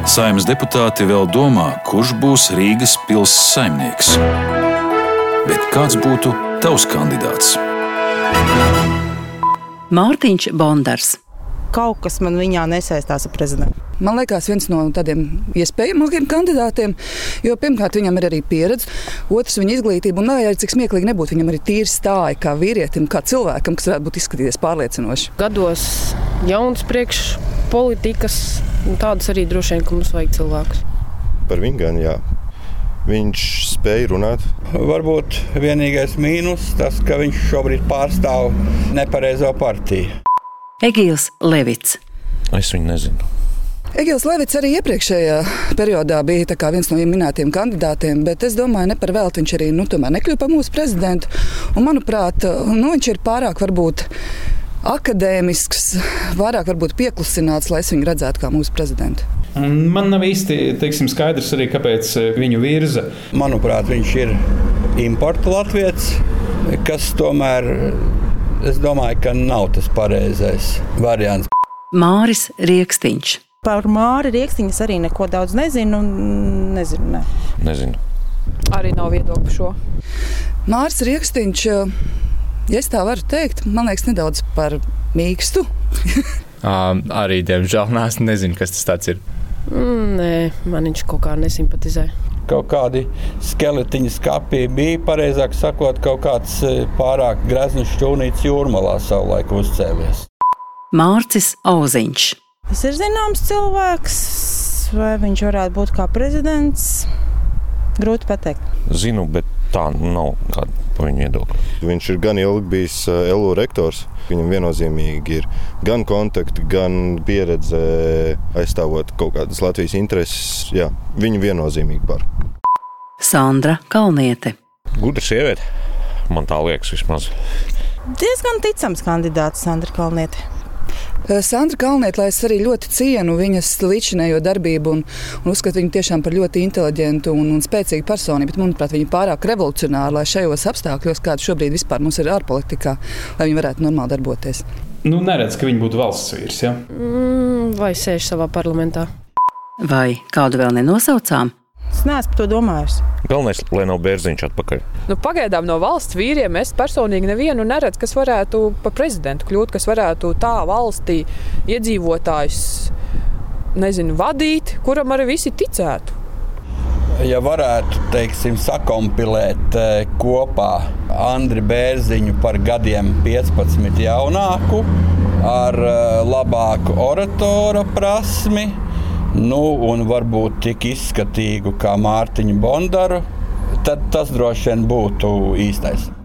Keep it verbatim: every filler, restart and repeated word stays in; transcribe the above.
Saeimas deputāti vēl domā, kurš būs Rīgas pils saimnieks. Bet kāds būtu tavs kandidāts? Mārtiņš Bondars. Kaut kas man viņā nesaistās ar prezidentu. Man liekas, viens no tādiem iespējamākiem kandidātiem, jo pirmkārt viņam ir arī pieredze, otrs viņa izglītība, un lai arī cik smieklīgi nebūtu, viņam arī tīri stāja kā vīrietim, kā cilvēkam, kas varētu būt izskatīties pārliecinoši. Gados jauns priekš politikas, un tādas arī droši vien, ka mums vajag cilvēkus. Par viņu gan, jā. Viņš spēja runāt. Varbūt vienīgais mīnus tas, ka viņš šobrīd pārstāv nepareizo partiju. Egīls Levits. Es viņu nezinu. Egīls Levits arī iepriekšējā periodā bija tā kā viens no minētiem kandidātiem, bet es domāju, ne par velti viņš arī nu, tomēr nekļuva par mūsu prezidentu. Un, manuprāt, nu, viņš ir pārāk varbūt akadēmisks, vairāk varbūt pieklusināts, lai es viņu redzētu kā mūsu prezidentu. Man nav īsti teiksim, skaidrs arī, kāpēc viņu virza. Manuprāt, viņš ir importa latvietis, kas tomēr, es domāju, ka nav tas pareizais variants. Māris Rieksniņš. Par Māri Rieksniņu arī neko daudz nezinu. Nezinu, ne. Nezinu. Arī nav viedokļu par šo. Māris Rieksniņš, ja es tā varu teikt, man liekas nedaudz par mīkstu. um, arī, diemžēl, nās, nezinu, kas tas tāds ir. Mm, nē, man viņš kaut kā nesimpatizē. Kaut kādi skeletiņi skapī bija, pareizāk sakot, kaut kāds pārāk grezns šķūnīts jūrmalā savulaik uzcēlies. Mārcis Auziņš. Tas ir zināms cilvēks, vai viņš varētu būt kā prezidents? Grūti pateikt. Zinu, bet tā nav kāda pa viņu viedokļa. Viņš ir gan ilgi bijis L U rektors. Viņam viennozīmīgi ir gan kontakti, gan pieredze aizstāvot kaut kādas Latvijas intereses. Jā, viņu viennozīmīgi par. Sandra Kalniete. Gudra sieviete, man tā liekas vismaz. Diezgan ticams kandidāts Sandra Kalniete. Sandra Kalniete, lai es arī ļoti cienu viņas līdzinējo darbību un, un uzskatu viņu tiešām par ļoti inteliģentu un, un spēcīgu personību, bet, manuprāt, viņa pārāk revolucionāra, lai šajos apstākļos, kāda šobrīd vispār mums ir ārpolitikā, lai viņa varētu normāli darboties. Nu, neredz, ka viņa būtu valsts vīrs, ja? Mm, vai sēž savā parlamentā. Vai kādu vēl nenosaucām? Es neesmu par to domājusi. Galvenais, lai nav Bērziņš atpakaļ. Nu, pagaidām no valsts vīriem es personīgi nevienu neredzu, kas varētu par prezidentu kļūt, kas varētu tā valstī iedzīvotājus, nezinu, vadīt, kuram arī visi ticētu. Ja varētu, teiksim, sakompilēt kopā Andri Bērziņu par gadiem piecpadsmit jaunāku, ar labāku oratora prasmi, nu, un varbūt tik izskatīgu kā Mārtiņu Bondaru, tad tas droši vien būtu īstais.